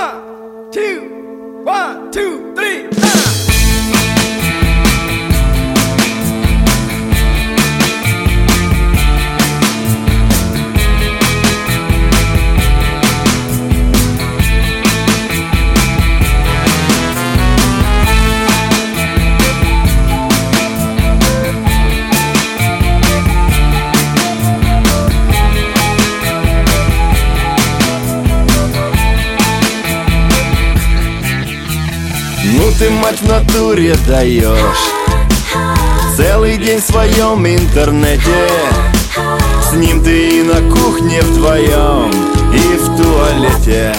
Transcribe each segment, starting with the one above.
One, two, three. Ну ты, мать, в натуре даешь. Целый день в своем интернете. С ним ты и на кухне вдвоем, и в туалете.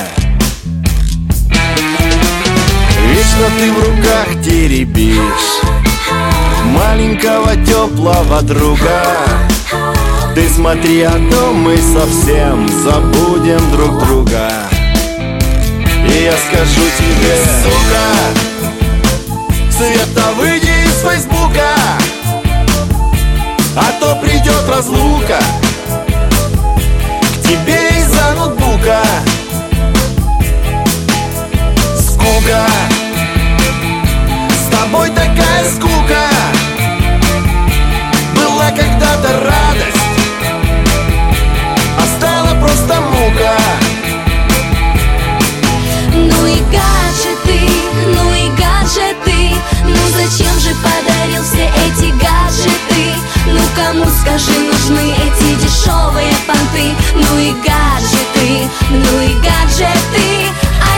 Вечно ты в руках теребишь маленького теплого друга. Ты смотри, а то мы совсем забудем друг друга. И я скажу тебе: сука, Света, выйди из Фейсбука, а то придет разлука к тебе из-за ноутбука. Скука, с тобой такая скука. Была когда-то радость, а стала просто мука. Ну и гаджеты, ну зачем же подарил все эти гаджеты? Ну кому, скажи, нужны эти дешевые понты? Ну и гаджеты, а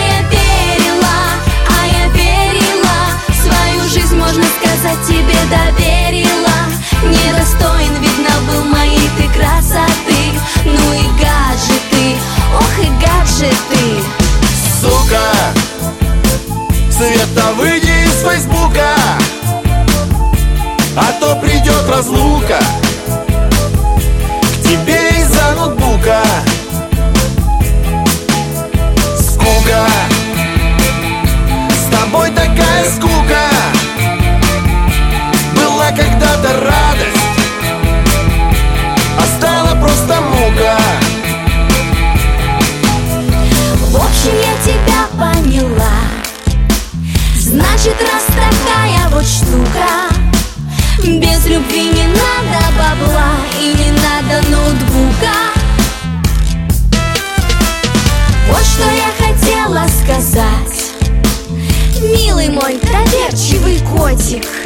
я верила, свою жизнь, можно сказать, тебе доверила. Недостоин, видно, был моей ты красоты. Ну и гаджеты, ох и гаджеты. Сука, Света, выйди из Фейсбука, а то придет разлука к тебе из-за ноутбука. Скука, с тобой такая скука. Была когда-то радость, а стала просто мука. В общем, я тебя поняла. Значит, раз такая вот штука, без любви не надо бабла и не надо ноутбука. Вот что я хотела сказать, милый мой доверчивый котик.